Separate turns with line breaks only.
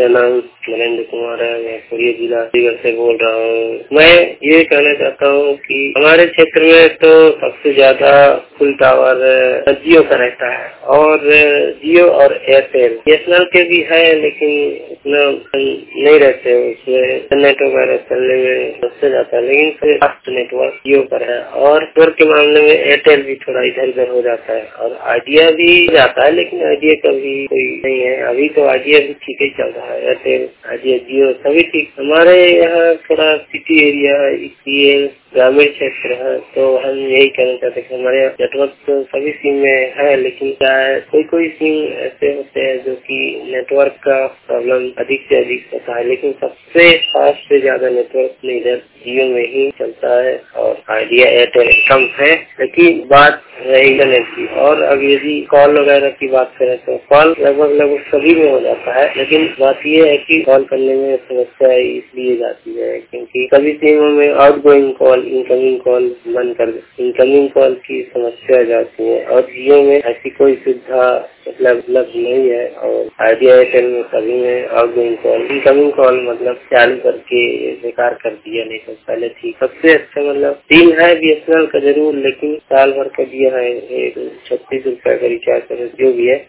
मेरा नाम नरेंद्र कुमार है। मैं पुरी जिला अलीगढ़ से बोल रहा हूँ। मैं ये कहना चाहता हूँ कि हमारे क्षेत्र में तो सबसे ज्यादा फुल टावर जियो का रहता है और जियो और एयरटेल। बीएसएनएल के भी है लेकिन इतना नहीं रहते, उसमें इंटरनेट वगैरह चलने में सबसे जाता है, लेकिन फिर फास्ट नेटवर्क जियो पर है। और नेटवर्क के मामले में एयरटेल भी थोड़ा इधर उधर हो जाता है और आइडिया भी जाता है, लेकिन आइडिया का भी कोई नहीं है। अभी तो आइडिया भी ठीक ही चल रहा है, एयरटेल आइडिया जियो सभी ठीक। हमारे यहाँ थोड़ा सिटी एरिया है, इसलिए ग्रामीण क्षेत्र है, तो हम यही कहना चाहते हैं कि हमारे यहाँ नेटवर्क तो सभी सिम में है, लेकिन क्या है कोई सिम ऐसे होते हैं जो कि नेटवर्क का प्रॉब्लम अधिक से अधिक होता है, लेकिन सबसे फास्ट से ज्यादा नेटवर्क इधर जियो में ही चलता है और आइडिया एयरटेल कम है। लेकिन बात है इंटरनेट की, और अब यदि कॉल वगैरह की बात करें तो कॉल लगभग सभी में हो जाता है, लेकिन बात यह है कि कॉल करने में समस्या इसलिए जाती है क्योंकि सभी सिमों में आउटगोइंग कॉल इनकमिंग कॉल बंद कर देते, इनकमिंग कॉल की समस्या जाती है और जियो में ऐसी कोई सुविधा उपलब्ध नहीं है। और आइडिया एयरटेल में सभी में आउटगोइंग कॉल इनकमिंग कॉल मतलब चालू करके बेकार कर दिया, नहीं तो पहले थी। सबसे अच्छा मतलब सिम है बीएसएनएल का जरूर, लेकिन साल भर का दिया है 36 रुपए का रिचार्ज जो भी है,